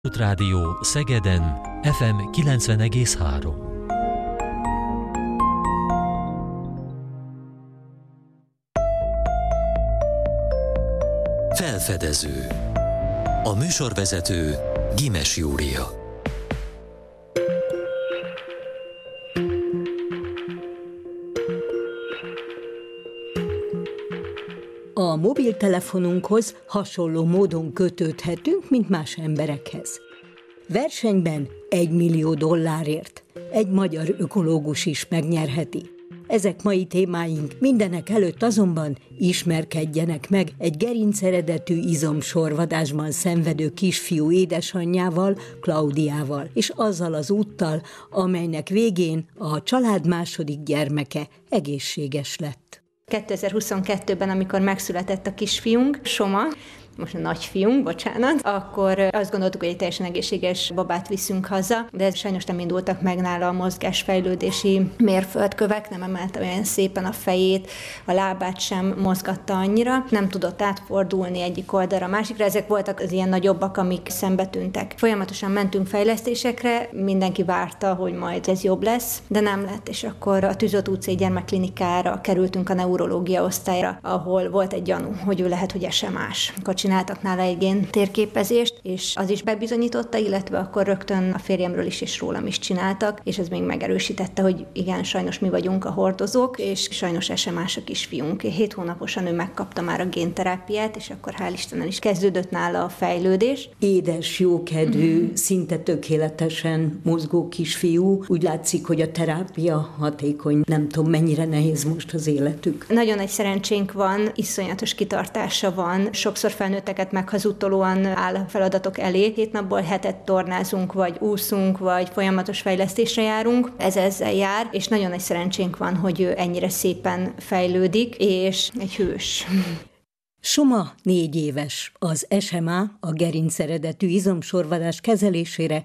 Rádió Szegeden, FM 90,3. Felfedező. A műsorvezető Gimes Júlia. A mobiltelefonunkhoz hasonló módon kötődhetünk, mint más emberekhez. Versenyben $1 millió egy magyar ökológus is megnyerheti. Ezek mai témáink, mindenek előtt azonban ismerkedjenek meg egy gerinceredetű izomsorvadásban szenvedő kisfiú édesanyjával, Klaudiával, és azzal az úttal, amelynek végén a család második gyermeke egészséges lett. 2022-ben, amikor megszületett a kisfiunk, Soma, most a nagyfiunk, bocsánat, akkor azt gondoltuk, hogy egy teljesen egészséges babát viszünk haza, de ez sajnos nem indultak meg nála a mozgásfejlődési mérföldkövek, nem emelte olyan szépen a fejét, a lábát sem mozgatta annyira, nem tudott átfordulni egyik oldalra a másikra, ezek voltak az ilyen nagyobbak, amik szembe tűntek. Folyamatosan mentünk fejlesztésekre, mindenki várta, hogy majd ez jobb lesz, de nem lett, és akkor a Tűzoltó utcai gyermekklinikára kerültünk a neurológia osztályra, ahol volt egy gyanú, hogy ő lehet, hogy esemás. Csináltak nála egy géntérképezést, és az is bebizonyította, illetve akkor rögtön a férjemről is és rólam is csináltak, és ez még megerősítette, hogy igen, sajnos mi vagyunk a hordozók, és sajnos esemás a kisfiunk. 7 hónaposan ő megkapta már a génterápiát, és akkor hál' Istenen is kezdődött nála a fejlődés. Édes, jókedvű, szinte tökéletesen mozgó kisfiú. Úgy látszik, hogy a terápia hatékony. Nem tudom, mennyire nehéz most az életük. Nagyon nagy szerencsénk van, iszonyatos kitartása van, sokszor felnőtteket meghazudtolóan áll a feladatok elé. 7 napból 7-et tornázunk, vagy úszunk, vagy folyamatos fejlesztésre járunk. Ez ezzel jár, és nagyon nagy szerencsénk van, hogy ő ennyire szépen fejlődik, és egy hős. Soma 4 éves. Az SMA, a gerinceredetű izomsorvadás kezelésére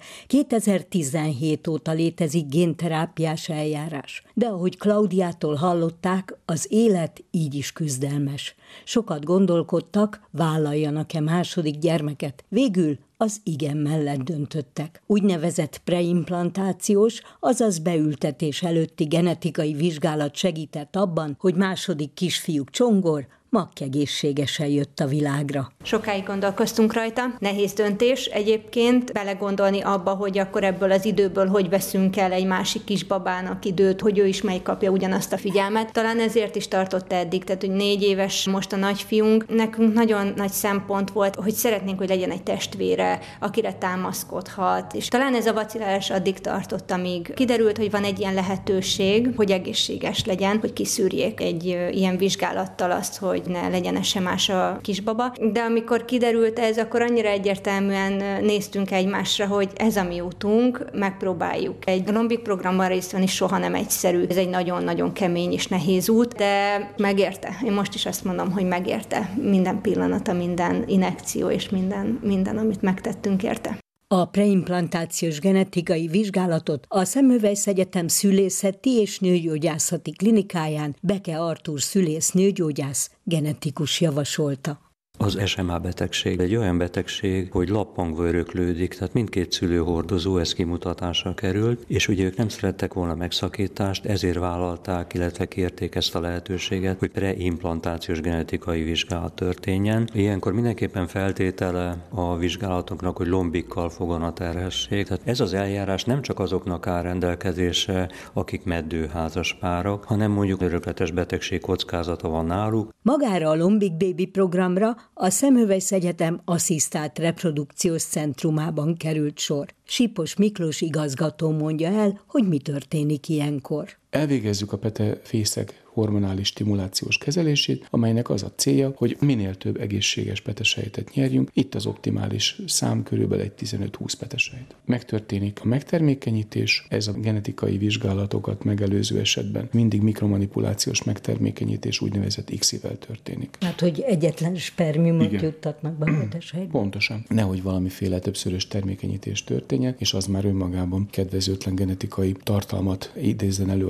2017 óta létezik génterápiás eljárás. De ahogy Klaudiától hallották, az élet így is küzdelmes. Sokat gondolkodtak, vállaljanak-e második gyermeket. Végül az igen mellett döntöttek. Úgynevezett preimplantációs, azaz beültetés előtti genetikai vizsgálat segített abban, hogy második kisfiúk Csongor makkegészségesen jött a világra. Sokáig gondolkoztunk rajta, nehéz döntés egyébként belegondolni abba, hogy akkor ebből az időből hogy veszünk el egy másik kisbabának időt, hogy ő is megkapja ugyanazt a figyelmet. Talán ezért is tartott eddig, tehát hogy 4 éves most a nagyfiunk. Nekünk nagyon nagy szempont volt, hogy szeretnénk, hogy legyen egy testvére, akire támaszkodhat, és talán ez a vacilálás addig tartott, amíg kiderült, hogy van egy ilyen lehetőség, hogy egészséges legyen, hogy kiszűrjék egy ilyen vizsgálattal azt, hogy ne legyen esemás a kisbaba. De amikor kiderült ez, akkor annyira egyértelműen néztünk egymásra, hogy ez a mi útunk, megpróbáljuk. Egy lombik programban részt venni soha nem egyszerű. Ez egy nagyon-nagyon kemény és nehéz út, de megérte. Én most is azt mondom, hogy megérte minden pillanata, minden injekció és minden, amit megtettünk érte. A preimplantációs genetikai vizsgálatot a Semmelweis Egyetem szülészeti és nőgyógyászati klinikáján Beke Artúr szülész-nőgyógyász genetikus javasolta. Az SMA betegség egy olyan betegség, hogy lappangva öröklődik, tehát mindkét szülőhordozó ez kimutatásra került, és ugye ők nem szerettek volna megszakítást, ezért vállalták, illetve kérték ezt a lehetőséget, hogy preimplantációs genetikai vizsgálat történjen. Ilyenkor mindenképpen feltétele a vizsgálatoknak, hogy lombikkal foganatterhessék. Tehát ez az eljárás nem csak azoknak áll rendelkezésre, akik meddőházas párok, hanem mondjuk örökletes betegség kockázata van náluk. Magára a Lombik Baby programra a Semmelweis Egyetem asszisztált reprodukciós centrumában került sor. Sipos Miklós igazgató mondja el, hogy mi történik ilyenkor. Elvégezzük a petefészek hormonális stimulációs kezelését, amelynek az a célja, hogy minél több egészséges petesejtet nyerjünk. Itt az optimális szám körülbelül egy 15-20 petesejt. Megtörténik a megtermékenyítés, ez a genetikai vizsgálatokat megelőző esetben mindig mikromanipulációs megtermékenyítés úgynevezett ICSI-vel történik. Hát, hogy egyetlen spermiumot juttatnak be a petesejtbe. Pontosan. Nehogy valamiféle többszörös termékenyítés történjen, és az már önmagában kedvezőtlen genetikai tartalmat idézzen elő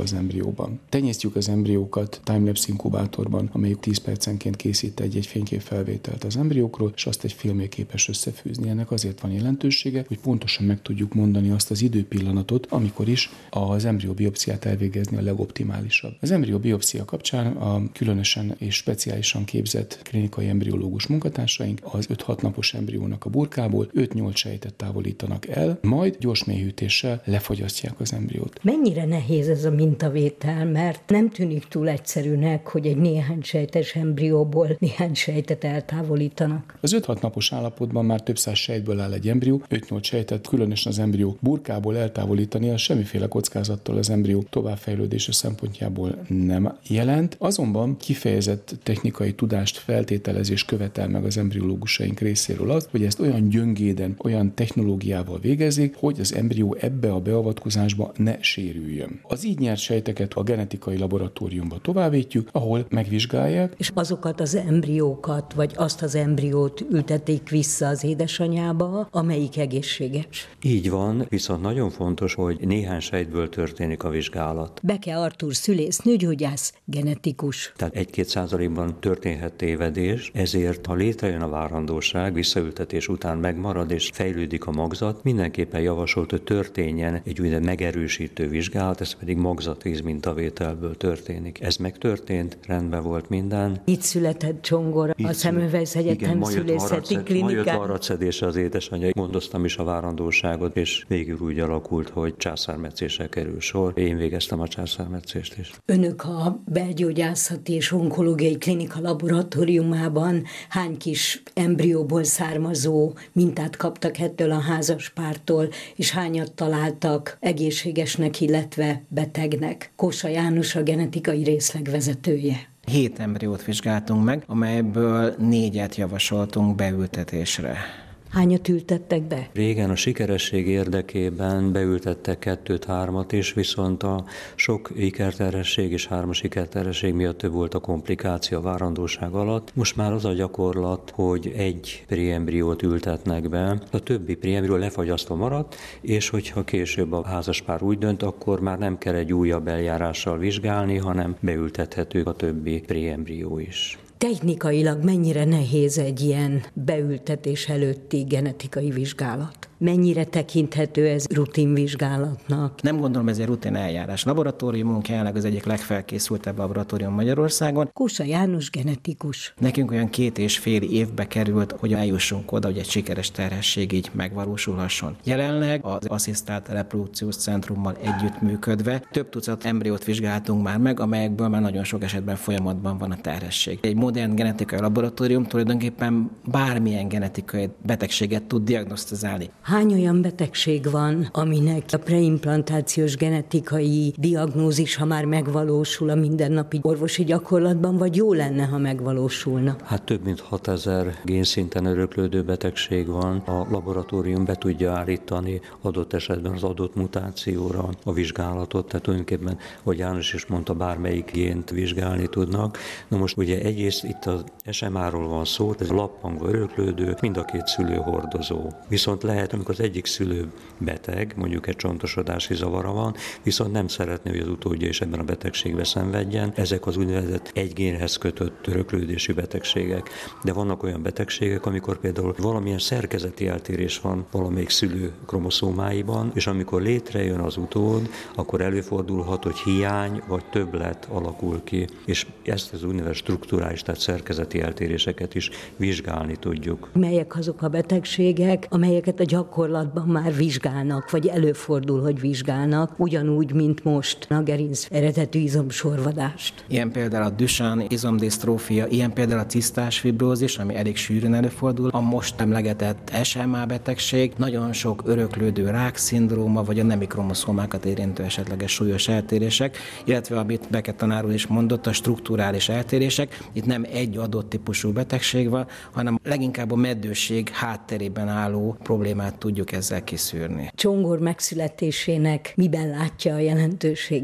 az embrióban. Tenyésztjük az embriókat timelapse inkubátorban, amelyik 10 percenként készít egy fényképfelvételt az embriókról, és azt egy filmmé képes összefűzni. Ennek azért van jelentősége, hogy pontosan meg tudjuk mondani azt az időpillanatot, amikor is az embrióbiopsziát elvégezni a legoptimálisabb. Az embrióbiopszia kapcsán a különösen és speciálisan képzett klinikai embriológus munkatársaink az 5-6 napos embriónak a burkából 5-8 sejtet távolítanak el, majd gyors mélyhűtéssel lefogyasztják az embriót. Mennyire nehéz ez a mintavétel, mert nem tűnik túl egyszerűnek, hogy egy néhány sejtes embrióból néhány sejtet eltávolítanak. Az 5-6 napos állapotban már több száz sejtből áll egy embrió, 5-8 sejtet különösen az embrió burkából eltávolítani, az semmiféle kockázattal az embrió továbbfejlődése szempontjából nem jelent. Azonban kifejezett technikai tudást, feltételezés követel meg az embriológusaink részéről az, hogy ezt olyan gyöngéden, olyan technológiával végezik, hogy az embrió ebbe a beavatkozásba ne sérüljön. Az így nyert sejteket a genetikai laboratóriumba továbbítjuk, ahol megvizsgálják. És azokat az embriókat, vagy azt az embriót ültették vissza az édesanyába, amelyik egészséges. Így van, viszont nagyon fontos, hogy néhány sejtből történik a vizsgálat. Beke Artúr szülész, nőgyógyász, genetikus. Tehát 1-2% történhet tévedés, ezért ha létrejön a várandóság, visszaültetés után megmarad és fejlődik a magzat, mindenképpen javasolt, hogy történjen egy úgynevezett megerősítő vizsgálat, ez pedig magzatvíz mintavételből történik. Ez megtörtént, rendben volt minden. Itt született Csongor, a Semmelweis Egyetem szülészeti klinikán. Ma jött varratszedése az édesanyja. Gondoztam is a várandóságot, és végül úgy alakult, hogy császármetszésre kerül sor. Én végeztem a császármetszést is. Önök a belgyógyászati és onkológiai klinika laboratóriumában hány kis embrióból származó mintát kaptak ettől a házaspártól, és hányat találtak egészségesnek, illetve betegnek? Kósa János a genetikai részleg vezetője. 7 embriót vizsgáltunk meg, amelyből 4-et javasoltunk beültetésre. Hányat ültettek be? Régen a sikeresség érdekében beültettek 2-3-at is, viszont a sok ikerterhesség és 3 ikerterhesség miatt több volt a komplikáció a várandóság alatt. Most már az a gyakorlat, hogy egy préembriót ültetnek be, a többi préembrió lefagyasztva maradt, és hogyha később a házaspár úgy dönt, akkor már nem kell egy újabb eljárással vizsgálni, hanem beültethető a többi préembrió is. Technikailag mennyire nehéz egy ilyen beültetés előtti genetikai vizsgálat? Mennyire tekinthető ez rutinvizsgálatnak? Nem gondolom, ez egy rutin eljárás. Laboratóriumunk jelenleg az egyik legfelkészültebb laboratórium Magyarországon. Kósa János genetikus. Nekünk olyan 2,5 évbe került, hogy eljussunk oda, hogy egy sikeres terhesség így megvalósulhasson. Jelenleg az asszisztált reprodukciós centrummal együttműködve több tucat embriót vizsgáltunk már meg, amelyekből már nagyon sok esetben folyamatban van a terhesség. Egy modern genetikai laboratórium tulajdonképpen bármilyen genetikai betegséget tud diagnosztizálni. Hány olyan betegség van, aminek a preimplantációs genetikai diagnózis, ha már megvalósul a mindennapi orvosi gyakorlatban, vagy jó lenne, ha megvalósulna? Hát több mint 6000 génszinten öröklődő betegség van. A laboratórium be tudja állítani adott esetben az adott mutációra a vizsgálatot, tehát tulajdonképpen, hogy János is mondta, bármelyik gént vizsgálni tudnak. Na most ugye egyrészt itt az SMA-ról van szó, ez lappangva öröklődő, mind a 2 szülő hordozó. Viszont lehet, amikor az egyik szülő beteg, mondjuk egy csontosodási zavara van, viszont nem szeretné, hogy az utódja is ebben a betegségben szenvedjen. Ezek az úgynevezett egy génhez kötött öröklődési betegségek. De vannak olyan betegségek, amikor például valamilyen szerkezeti eltérés van valamelyik szülő kromoszómáiban, és amikor létrejön az utód, akkor előfordulhat, hogy hiány vagy többlet alakul ki, és ezt az úgynevezett strukturális, tehát szerkezeti eltéréseket is vizsgálni tudjuk. Melyek azok a betegségek, amelyeket a gyakorlatban már vizsgálnak, vagy előfordul, hogy vizsgálnak, ugyanúgy, mint most a gerinc eredetű izomsorvadást? Ilyen például a Duchenne izomdisztrófia, ilyen például a cisztás fibrózis, ami elég sűrűn előfordul, a most emlegetett SMA betegség, nagyon sok öröklődő rákszindróma, vagy a nemi kromoszómákat érintő esetleges súlyos eltérések, illetve amit Beke tanár úr is mondott, a strukturális eltérések. Itt nem egy adott típusú betegség van, hanem leginkább a meddőség hátterében álló problémát tudjuk ezzel kiszűrni. Csongor megszületésének miben látja a jelentőségét?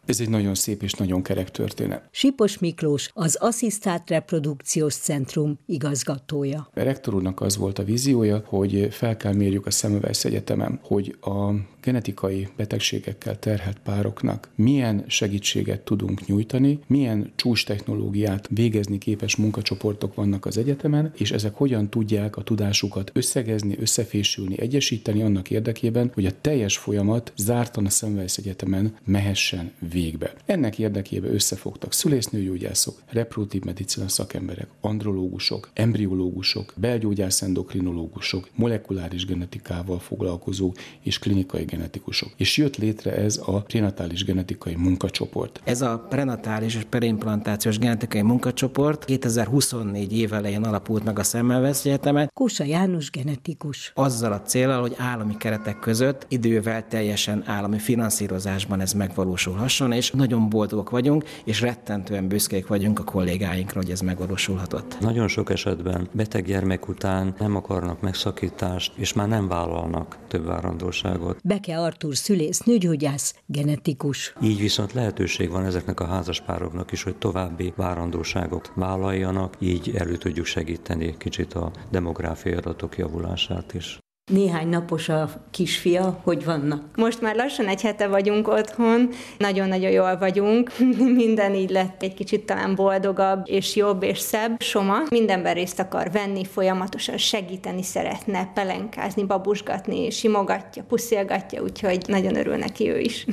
Ez egy nagyon szép és nagyon kerek történet. Sipos Miklós, az Asszisztált Reprodukciós Centrum igazgatója. A rektor úrnak az volt a víziója, hogy fel kell mérjük a Semmelweis Egyetemen, hogy a genetikai betegségekkel terhelt pároknak milyen segítséget tudunk nyújtani, milyen csúcs technológiát végezni képes munkacsoportok vannak az egyetemen, és ezek hogyan tudják a tudásukat összegezni, összefésülni, egyesíteni annak érdekében, hogy a teljes folyamat zártan a Semmelweis Egyetemen mehessen végbe. Ennek érdekében összefogtak szülésznőgyógyászok, reproduktív medicina szakemberek, andrológusok, embriológusok, belgyógyász endokrinológusok, molekuláris genetikával foglalkozó és klinikai genetikusok. És jött létre ez a prenatális genetikai munkacsoport. Ez a prenatális és perimplantációs genetikai munkacsoport 2024 év elején alapult meg a Semmelweis Egyetemen. Kósa János genetikus. Azzal a céllal, hogy állami keretek között idővel teljesen állami finanszírozásban ez megvalósulhasson, és nagyon boldogok vagyunk, és rettentően büszkék vagyunk a kollégáinkra, hogy ez megvalósulhatott. Nagyon sok esetben beteg gyermek után nem akarnak megszakítást, és már nem vállalnak több várandóságot. Beke Artúr szülész, nőgyógyász, genetikus. Így viszont lehetőség van ezeknek a házaspároknak is, hogy további várandóságot vállaljanak, így elő tudjuk segíteni kicsit a demográfiai adatok javulását is. Néhány napos a kisfia, hogy vannak? Most már lassan egy hete vagyunk otthon, nagyon-nagyon jól vagyunk, minden így lett egy kicsit talán boldogabb, és jobb, és szebb. Soma mindenben részt akar venni, folyamatosan segíteni szeretne, pelenkázni, babusgatni, simogatja, puszilgatja, úgyhogy nagyon örül neki ő is.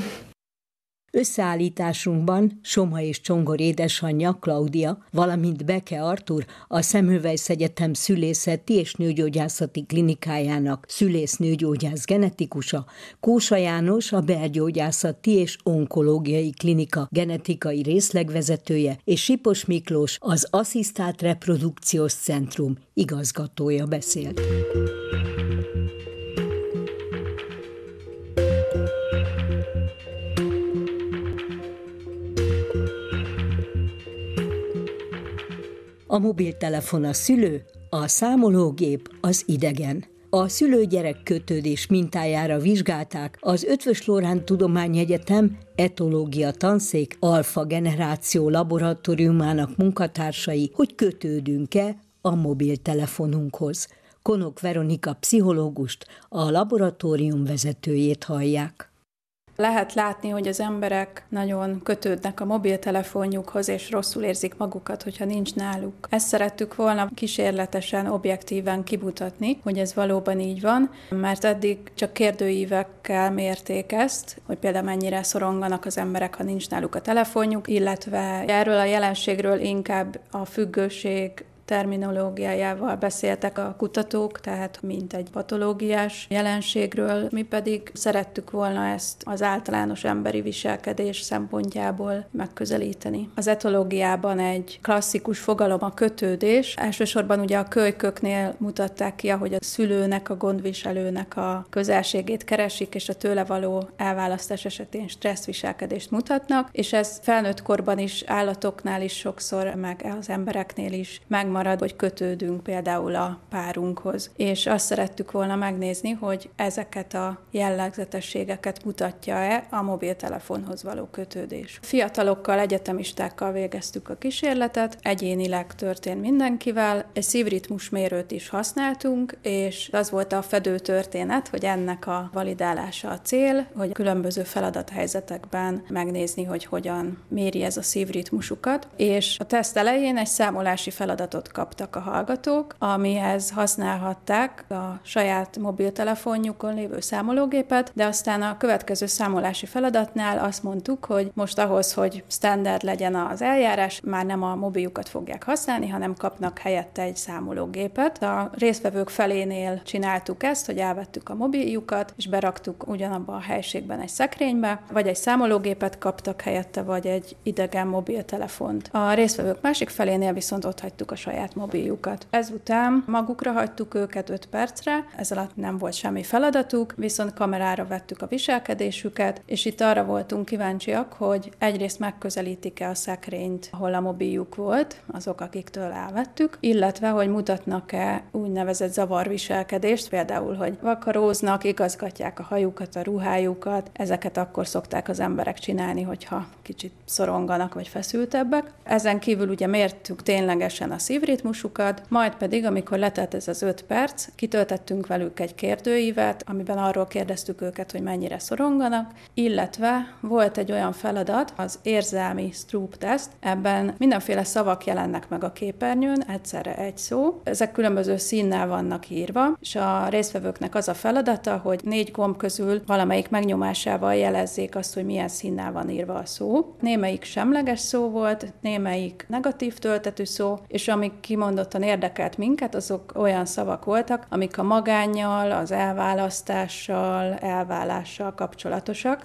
Összeállításunkban Soma és Csongor édesanyja, Klaudia, valamint Beke Artúr, a Semmelweis Egyetem szülészeti és nőgyógyászati klinikájának szülész-nőgyógyász genetikusa, Kósa János, a belgyógyászati és onkológiai klinika genetikai részlegvezetője, és Sipos Miklós, az Asszisztált Reprodukciós Centrum igazgatója beszélt. A mobiltelefon a szülő, a számológép az idegen. A szülő-gyerek kötődés mintájára vizsgálták az Eötvös Loránd Tudományegyetem etológia tanszék alfa generáció laboratóriumának munkatársai, hogy kötődünk-e a mobiltelefonunkhoz. Konok Veronika pszichológust, a laboratórium vezetőjét hallják. Lehet látni, hogy az emberek nagyon kötődnek a mobiltelefonjukhoz, és rosszul érzik magukat, hogyha nincs náluk. Ezt szerettük volna kísérletesen, objektíven kimutatni, hogy ez valóban így van, mert eddig csak kérdőívekkel mérték ezt, hogy például mennyire szoronganak az emberek, ha nincs náluk a telefonjuk, illetve erről a jelenségről inkább a függőség terminológiájával beszéltek a kutatók, tehát mint egy patológiás jelenségről, mi pedig szerettük volna ezt az általános emberi viselkedés szempontjából megközelíteni. Az etológiában egy klasszikus fogalom a kötődés. Elsősorban ugye a kölyköknél mutatták ki, ahogy a szülőnek, a gondviselőnek a közelségét keresik, és a tőle való elválasztás esetén stresszviselkedést mutatnak, és ez felnőtt korban is, állatoknál is sokszor, meg az embereknél is megmarad, hogy kötődünk például a párunkhoz. És azt szerettük volna megnézni, hogy ezeket a jellegzetességeket mutatja-e a mobiltelefonhoz való kötődés. Fiatalokkal, egyetemistákkal végeztük a kísérletet, egyénileg történt mindenkivel, egy szívritmusmérőt is használtunk, és az volt a fedő történet, hogy ennek a validálása a cél, hogy különböző feladathelyzetekben megnézni, hogy hogyan méri ez a szívritmusukat, és a teszt elején egy számolási feladatot kaptak a hallgatók, amihez használhatták a saját mobiltelefonjukon lévő számológépet, de aztán a következő számolási feladatnál azt mondtuk, hogy most ahhoz, hogy standard legyen az eljárás, már nem a mobiljukat fogják használni, hanem kapnak helyette egy számológépet. A résztvevők felénél csináltuk ezt, hogy elvettük a mobiljukat, és beraktuk ugyanabban a helységben egy szekrénybe, vagy egy számológépet kaptak helyette, vagy egy idegen mobiltelefont. A résztvevők másik felénél viszont ott hagytuk a saját saját mobiljukat. Ezután magukra hagytuk őket 5 percre, ez alatt nem volt semmi feladatuk, viszont kamerára vettük a viselkedésüket, és itt arra voltunk kíváncsiak, hogy egyrészt megközelítik-e a szekrényt, ahol a mobiljuk volt, azok, akiktől elvettük, illetve, hogy mutatnak-e úgynevezett zavarviselkedést, például, hogy vakaróznak, igazgatják a hajukat, a ruhájukat, ezeket akkor szokták az emberek csinálni, hogyha kicsit szoronganak vagy feszültebbek. Ezen kívül ugye mértük ténylegesen a szívritmusukat, majd pedig, amikor letelt ez az 5 perc, kitöltettünk velük egy kérdőívet, amiben arról kérdeztük őket, hogy mennyire szoronganak, illetve volt egy olyan feladat, az érzelmi Stroop teszt, ebben mindenféle szavak jelennek meg a képernyőn, egyszerre egy szó. Ezek különböző színnel vannak írva, és a résztvevőknek az a feladata, hogy 4 gomb közül valamelyik megnyomásával jelezzék azt, hogy milyen színnel van írva a szó. Némelyik semleges szó volt, némelyik negatív töltetű szó, és amik kimondottan érdekelt minket, azok olyan szavak voltak, amik a magánnyal, az elválasztással, elválással kapcsolatosak.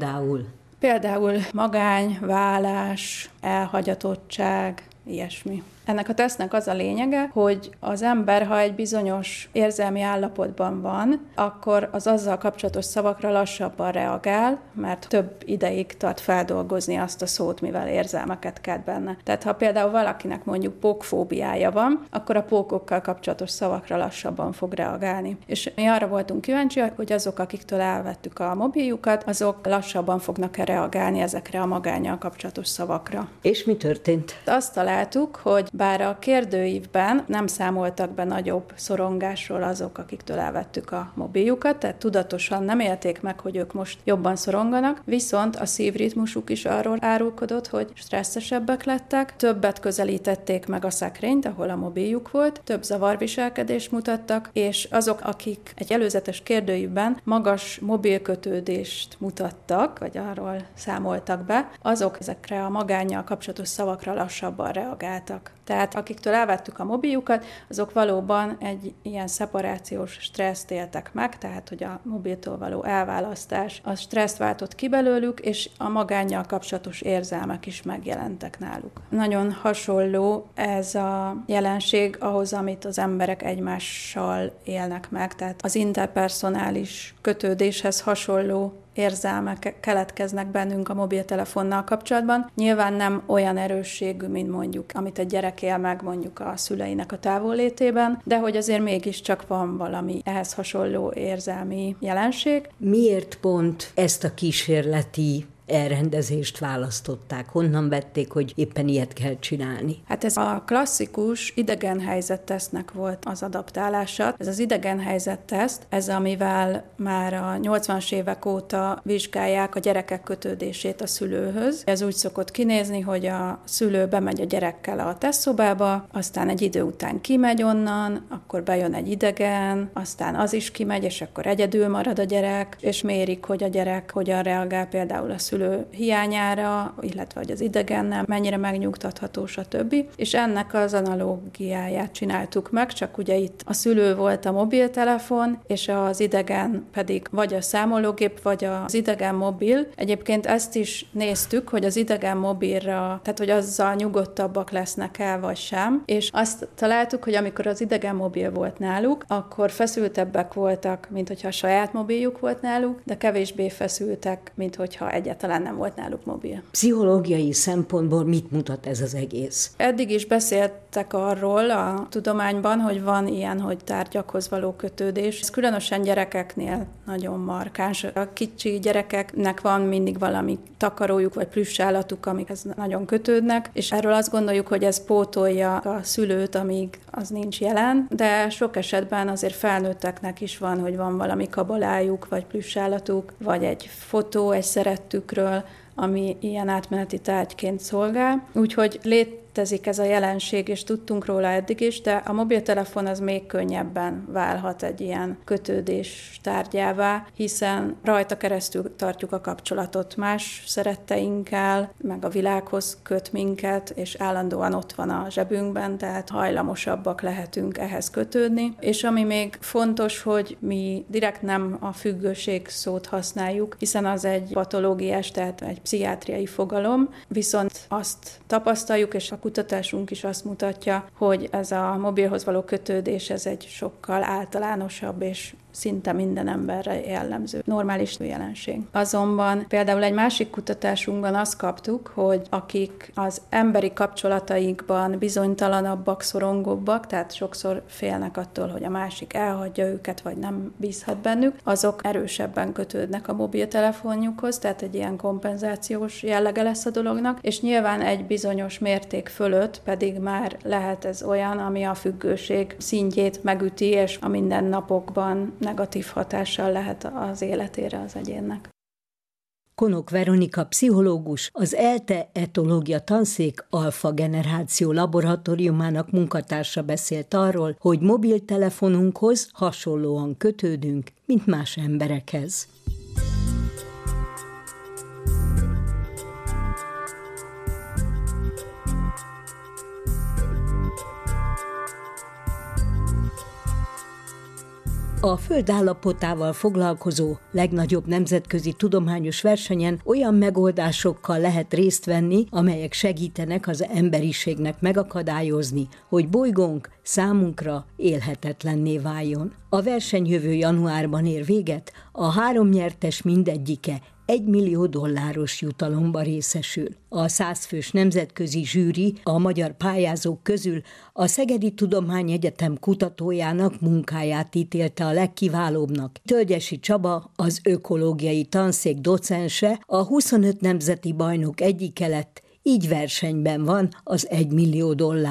Például magány, vállás, elhagyatottság, ilyesmi. Ennek a tesztnek az a lényege, hogy az ember, ha egy bizonyos érzelmi állapotban van, akkor az azzal kapcsolatos szavakra lassabban reagál, mert több ideig tart feldolgozni azt a szót, mivel érzelmeket kelt benne. Tehát ha például valakinek mondjuk pókfóbiája van, akkor a pókokkal kapcsolatos szavakra lassabban fog reagálni. És mi arra voltunk kíváncsiak, hogy azok, akiktől elvettük a mobiljukat, azok lassabban fognak reagálni ezekre a magánnyal kapcsolatos szavakra. És mi történt? Azt találtuk, hogy bár a kérdőívben nem számoltak be nagyobb szorongásról azok, akiktől elvettük a mobiljukat, tehát tudatosan nem élték meg, hogy ők most jobban szoronganak, viszont a szívritmusuk is arról árulkodott, hogy stresszesebbek lettek, többet közelítették meg a szekrényt, ahol a mobiljuk volt, több zavarviselkedést mutattak, és azok, akik egy előzetes kérdőívben magas mobilkötődést mutattak, vagy arról számoltak be, azok ezekre a magánnyal kapcsolatos szavakra lassabban reagáltak. Tehát akiktől elvettük a mobiljukat, azok valóban egy ilyen szeparációs stresszt éltek meg, tehát hogy a mobiltól való elválasztás a stresszt váltott ki belőlük, és a magánnyal kapcsolatos érzelmek is megjelentek náluk. Nagyon hasonló ez a jelenség ahhoz, amit az emberek egymással élnek meg, tehát az interpersonális kötődéshez hasonló érzelmek keletkeznek bennünk a mobiltelefonnal kapcsolatban. Nyilván nem olyan erősségű, mint mondjuk, amit egy gyerek él meg mondjuk a szüleinek a távollétében, de hogy azért mégiscsak van valami ehhez hasonló érzelmi jelenség. Miért pont ezt a kísérleti elrendezést választották? Honnan vették, hogy éppen ilyet kell csinálni? Hát ez a klasszikus idegenhelyzettesztnek volt az adaptálása. Ez az idegenhelyzetteszt, ez amivel már a 80-as évek óta vizsgálják a gyerekek kötődését a szülőhöz. Ez úgy szokott kinézni, hogy a szülő bemegy a gyerekkel a tesztszobába, aztán egy idő után kimegy onnan, akkor bejön egy idegen, aztán az is kimegy, és akkor egyedül marad a gyerek, és mérik, hogy a gyerek hogyan reagál például a szülő hiányára, illetve hogy az idegennel mennyire megnyugtatható, stb. És ennek az analógiáját csináltuk meg, csak ugye itt a szülő volt a mobiltelefon, és az idegen pedig vagy a számológép, vagy az idegen mobil. Egyébként ezt is néztük, hogy az idegen mobilra, tehát hogy azzal nyugodtabbak lesznek el, vagy sem. És azt találtuk, hogy amikor az idegen mobil volt náluk, akkor feszültebbek voltak, mint hogyha a saját mobiljuk volt náluk, de kevésbé feszültek, mint hogyha egyáltalán nem volt náluk mobil. Pszichológiai szempontból mit mutat ez az egész? Eddig is beszéltek arról a tudományban, hogy van ilyen, hogy tárgyakhoz való kötődés. Ez különösen gyerekeknél nagyon markáns. A kicsi gyerekeknek van mindig valami takarójuk vagy plüssállatuk, amikhez nagyon kötődnek, és erről azt gondoljuk, hogy ez pótolja a szülőt, amíg az nincs jelen, de sok esetben azért felnőtteknek is van, hogy van valami kabalájuk, vagy plüssállatuk, vagy egy fotó, egy szerettükről, ami ilyen átmeneti tárgyként szolgál. Úgyhogy létezik ez a jelenség, és tudtunk róla eddig is, de a mobiltelefon az még könnyebben válhat egy ilyen kötődés tárgyává, hiszen rajta keresztül tartjuk a kapcsolatot más szeretteinkkel, meg a világhoz köt minket, és állandóan ott van a zsebünkben, tehát hajlamosabbak lehetünk ehhez kötődni. És ami még fontos, hogy mi direkt nem a függőség szót használjuk, hiszen az egy patológiás, tehát egy pszichiátriai fogalom, viszont azt tapasztaljuk, és a kutatásunk is azt mutatja, hogy ez a mobilhoz való kötődés, ez egy sokkal általánosabb és szinte minden emberre jellemző normális jelenség. Azonban például egy másik kutatásunkban azt kaptuk, hogy akik az emberi kapcsolataikban bizonytalanabbak, szorongóbbak, tehát sokszor félnek attól, hogy a másik elhagyja őket, vagy nem bízhat bennük, azok erősebben kötődnek a mobiltelefonjukhoz, tehát egy ilyen kompenzációs jellege lesz a dolognak, és nyilván egy bizonyos mérték fölött pedig már lehet ez olyan, ami a függőség szintjét megüti, és a mindennapokban negatív hatással lehet az életére az egyénnek. Konok Veronika pszichológus, az ELTE etológia tanszék alfa generáció laboratóriumának munkatársa beszélt arról, hogy mobiltelefonunkhoz hasonlóan kötődünk, mint más emberekhez. A Föld állapotával foglalkozó legnagyobb nemzetközi tudományos versenyen olyan megoldásokkal lehet részt venni, amelyek segítenek az emberiségnek megakadályozni, hogy bolygónk számunkra élhetetlenné váljon. A verseny jövő januárban ér véget, a 3 nyertes mindegyike $1 millió jutalomba részesül. A 100 fős nemzetközi zsűri a magyar pályázók közül a Szegedi Tudományegyetem kutatójának munkáját ítélte a legkiválóbbnak. Tölgyesi Csaba, az ökológiai tanszék docense, a 25 nemzeti bajnok egyike lett, így versenyben van az $1 millió.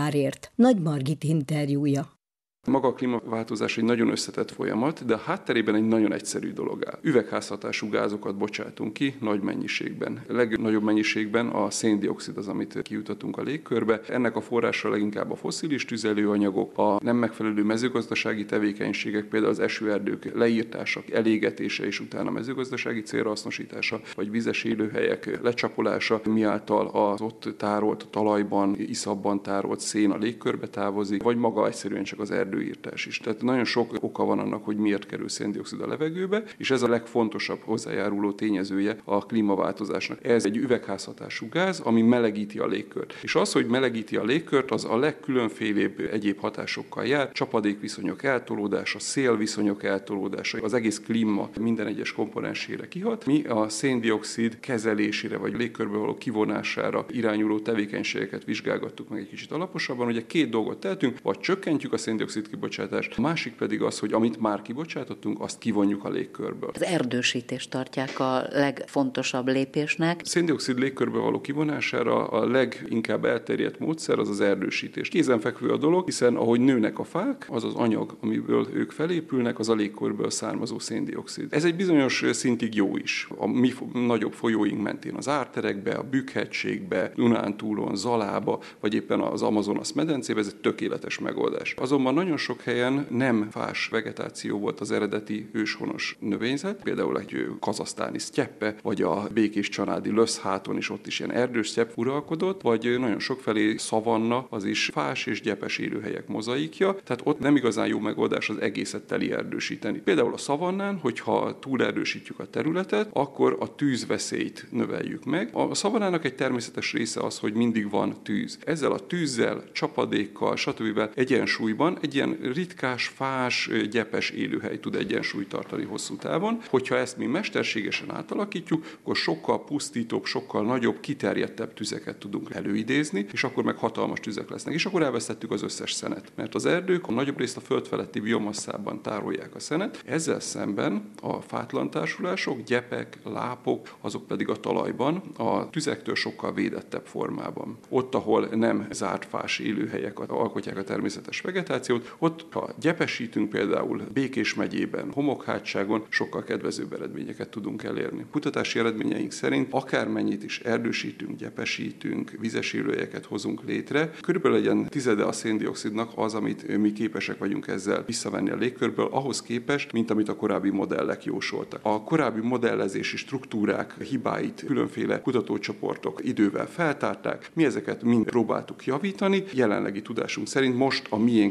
Nagy Margit interjúja. Maga a klímaváltozás egy nagyon összetett folyamat, de a hátterében egy nagyon egyszerű dolog áll. Üvegházhatású gázokat bocsátunk ki nagy mennyiségben. A legnagyobb mennyiségben a szén-dioxid az, amit kijutatunk a légkörbe. Ennek a forrása leginkább a fosszilis tüzelőanyagok, a nem megfelelő mezőgazdasági tevékenységek, például az esőerdők leírtása, elégetése és utána mezőgazdasági célra hasznosítása, vagy vizes élőhelyek lecsapolása, miáltal az ott tárolt talajban, iszapban tárolt szén a légkörbe távozik, vagy maga egyszerűen csak az erdőírtás is. Tehát nagyon sok oka van annak, hogy miért kerül szén-dioxid a levegőbe, és ez a legfontosabb hozzájáruló tényezője a klímaváltozásnak. Ez egy üvegházhatású gáz, ami melegíti a légkört. És az, hogy melegíti a légkört, az a legkülönfélébb egyéb hatásokkal jár, csapadékviszonyok eltolódása, szélviszonyok eltolódása, az egész klíma minden egyes komponensére kihat. Mi a szén-dioxid kezelésére vagy légkörből való kivonására irányuló tevékenységeket vizsgálgattuk meg egy kicsit alaposabban. Ugye 2 dolgot tehetünk, vagy csökkentjük a szén-dioxid kibocsátást, a másik pedig az, hogy amit már kibocsátottunk, azt kivonjuk a légkörből. Az erdősítést tartják a legfontosabb lépésnek. A szén-dioxid légkörből való kivonására a leginkább elterjedt módszer az az erdősítés. Kézenfekvő a dolog, hiszen ahogy nőnek a fák, az az anyag, amiből ők felépülnek, az a légkörből származó szén-dioxid. Ez egy bizonyos szintig jó is. A mi nagyobb folyóink mentén az árterekbe, a Bükk-hegységbe, Dunántúlon, Zalába, vagy éppen az Amazonas medencébe, ez egy tökéletes megoldás. Azonban nagyon sok helyen nem fás vegetáció volt az eredeti őshonos növényzet, például egy kazahsztáni sztyeppe, vagy a békés-csanádi löszháton is ott is ilyen erdős sztyepp uralkodott, vagy nagyon sokfelé szavanna, az is fás és gyepes élőhelyek mozaikja, tehát ott nem igazán jó megoldás az egészet teli erdősíteni. Például a szavannán, hogyha túlerősítjük a területet, akkor a tűzveszélyt növeljük meg. A szavannának egy természetes része az, hogy mindig van tűz. Ezzel a tűzzel, csapadékkal, stb. Egyensúlyban egy ilyen ritkás, fás, gyepes élőhely tud egyensúlyt tartani hosszú távon. Hogyha ezt mi mesterségesen átalakítjuk, akkor sokkal pusztítóbb, sokkal nagyobb, kiterjedtebb tüzeket tudunk előidézni, és akkor meg hatalmas tüzek lesznek. És akkor elvesztettük az összes szenet. Mert az erdők a nagyobb részt a föld feletti biomasszában tárolják a szenet, ezzel szemben a fátlan társulások, gyepek, lápok, azok pedig a talajban a tüzektől sokkal védettebb formában. Ott, ahol nem zárt fás élőhelyek alkotják a természetes vegetációt, ott, ha gyepesítünk például Békés megyében, Homokhátságon, sokkal kedvezőbb eredményeket tudunk elérni. Kutatási eredményeink szerint akármennyit is erdősítünk, gyepesítünk, vizes élőhelyeket hozunk létre, körülbelül legyen tizede a szén-dioxidnak az, amit mi képesek vagyunk ezzel visszavenni a légkörből, ahhoz képest, mint amit a korábbi modellek jósoltak. A korábbi modellezési struktúrák hibáit különféle kutatócsoportok idővel feltárták, mi ezeket mind próbáltuk javítani, jelenlegi tudásunk szerint most a miénk a legjobb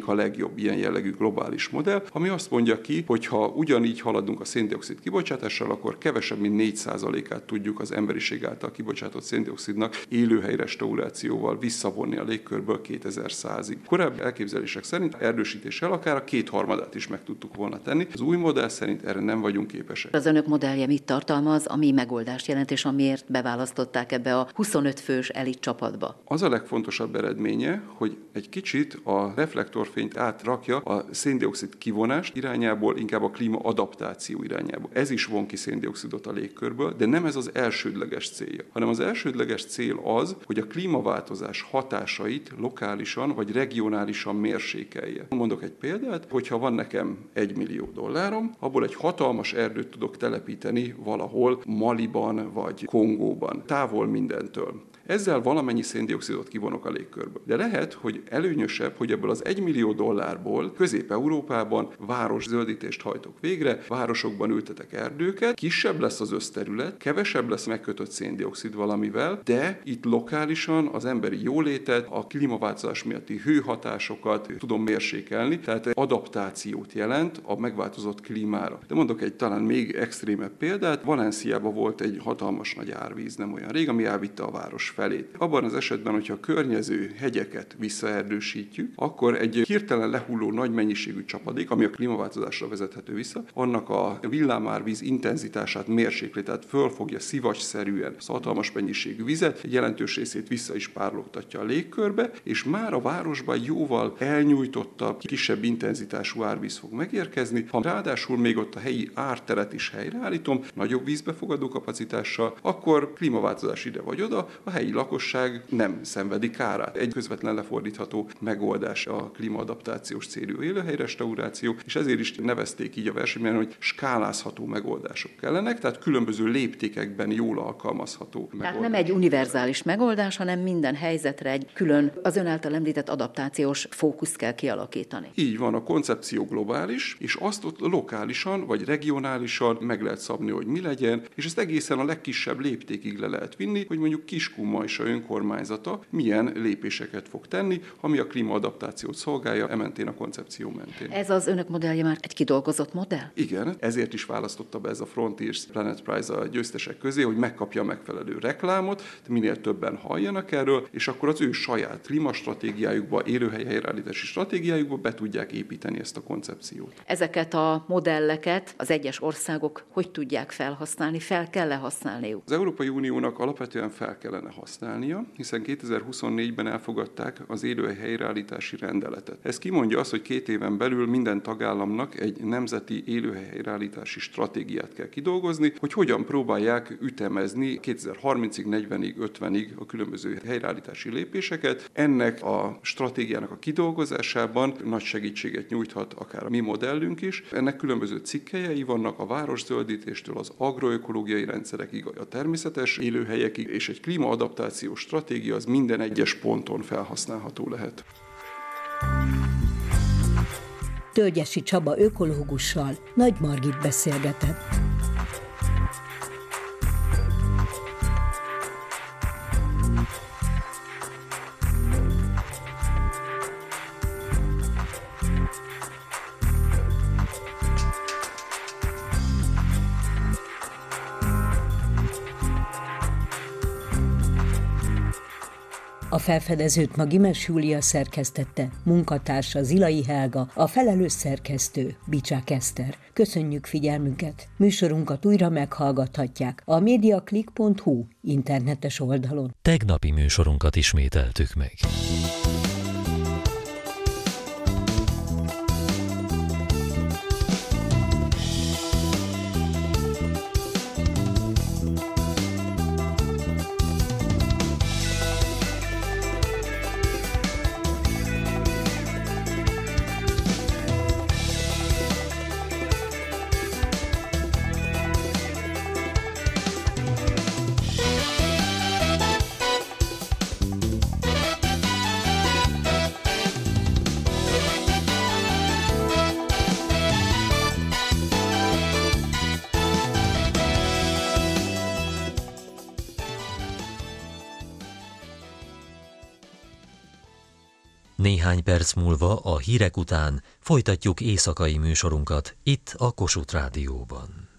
legjobb ilyen jellegű globális modell, ami azt mondja ki, hogy ha ugyanígy haladunk a szén-dioxid kibocsátással, akkor kevesebb, mint 4%-át tudjuk az emberiség által kibocsátott szén-dioxidnak élőhely restaurációval visszavonni a légkörből 2100-ig. Korábbi elképzelések szerint erdősítéssel akár a 2/3 is meg tudtuk volna tenni. Az új modell szerint erre nem vagyunk képesek. Az önök modellje mit tartalmaz, ami megoldást jelent, és amiért beválasztották ebbe a 25 fős elit csapatba? Az a legfontosabb eredménye, hogy egy kicsit a reflektorfényt átrakja a szén-dioxid kivonást irányából, inkább a klímaadaptáció irányából. Ez is von ki szén-dioxidot a légkörből, de nem ez az elsődleges célja, hanem az elsődleges cél az, hogy a klímaváltozás hatásait lokálisan vagy regionálisan mérsékelje. Mondok egy példát, hogyha van nekem $1 millió, abból egy hatalmas erdőt tudok telepíteni valahol Maliban vagy Kongóban, távol mindentől. Ezzel valamennyi szén-dioxidot kivonok a légkörből. De lehet, hogy előnyösebb, hogy ebből az $1 millió Közép-Európában városzöldítést hajtok végre, városokban ültetek erdőket, kisebb lesz az összterület, kevesebb lesz megkötött szén-dioxid valamivel, de itt lokálisan az emberi jólétet, a klímaváltozás miatti hőhatásokat tudom mérsékelni, tehát adaptációt jelent a megváltozott klímára. De mondok egy talán még extrémebb példát, Valenciában volt egy hatalmas nagy árvíz nem olyan rég, ami elvitte a város felét. Abban az esetben, hogyha a környező hegyeket visszaerdősítjük, akkor egy hirtelen lehulló nagy mennyiségű csapadék, ami a klímaváltozásra vezethető vissza, annak a villámárvíz intenzitását mérsékli, tehát fölfogja szivacsszerűen az hatalmas mennyiségű vizet, egy jelentős részét vissza is párologtatja a légkörbe, és már a városban jóval elnyújtottabb, kisebb intenzitású árvíz fog megérkezni. Ha ráadásul még ott a helyi árteret is helyreállítom, nagyobb vízbefogadó kapacitással, akkor klímaváltozás ide vagy oda, a helyi lakosság nem szenvedi kárát. Egy közvetlen lefordítható megoldás a klímaadaptációs célú élőhelyrestauráció, és ezért is nevezték így a versenyben, hogy skálázható megoldások kellenek, tehát különböző léptékekben jól alkalmazható megoldás. Tehát nem egy univerzális megoldás, hanem minden helyzetre egy külön, az ön által említett adaptációs fókuszt kell kialakítani. Így van, a koncepció globális, és azt ott lokálisan vagy regionálisan meg lehet szabni, hogy mi legyen, és ezt egészen a legkisebb léptékig le lehet vinni, hogy mondjuk Kiskunmajsa önkormányzata milyen lépéseket fog tenni, ami a klímaadaptációt szolgálja, mentén a koncepció mentén. Ez az önök modellje már egy kidolgozott modell? Igen, ezért is választotta be ez a Frontiers Planet Prize a győztesek közé, hogy megkapja a megfelelő reklámot, minél többen halljanak erről, és akkor az ő saját klímastratégiájukba, élőhely helyreállítási stratégiájukba be tudják építeni ezt a koncepciót. Ezeket a modelleket az egyes országok hogy tudják felhasználni, fel kell-e használniuk? Az Európai Uniónak alapvetően fel kellene használnia, hiszen 2024-ben elfogadták az élőhely helyreállítási rendeletet. Ez kimondja azt, hogy 2 éven belül minden tagállamnak egy nemzeti élőhely helyreállítási stratégiát kell kidolgozni, hogy hogyan próbálják ütemezni 2030-ig, 40-ig, 50-ig a különböző helyreállítási lépéseket. Ennek a stratégiának a kidolgozásában nagy segítséget nyújthat akár a mi modellünk is. Ennek különböző cikkelyei vannak a városzöldítéstől az agroökológiai rendszerekig, a természetes élőhelyekig, és egy klímaadaptációs stratégia az minden egyes ponton felhasználható lehet. Tölgyesi Csaba ökológussal Nagy Margit beszélgetett. A felfedezőt ma Gimes Júlia szerkesztette, munkatársa Zilai Helga, a felelős szerkesztő Bicsák Eszter. Köszönjük figyelmünket! Műsorunkat újra meghallgathatják a mediaclick.hu internetes oldalon. Tegnapi műsorunkat ismételtük meg. Néhány perc múlva a hírek után folytatjuk éjszakai műsorunkat itt a Kossuth Rádióban.